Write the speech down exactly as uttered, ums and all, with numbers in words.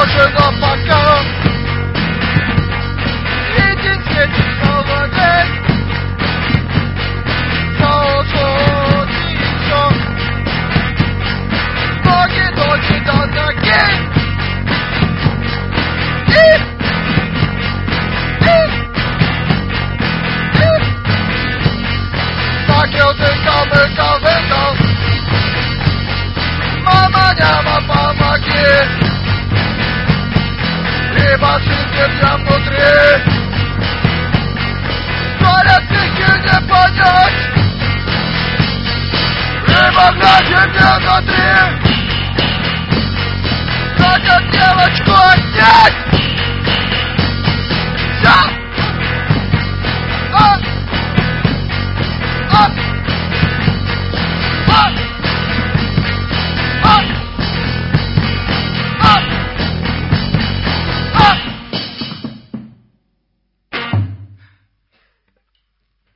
положено пока. Виден светит соловей, солнце течет, ноги ночи до ноги. И, и, и. Так я утыкал, выкал, выкал. Мама, няма, помоги. И машинки для внутри. Говорят, стихи не понять. Либо глядя мне внутри. Хотят девочку отнять.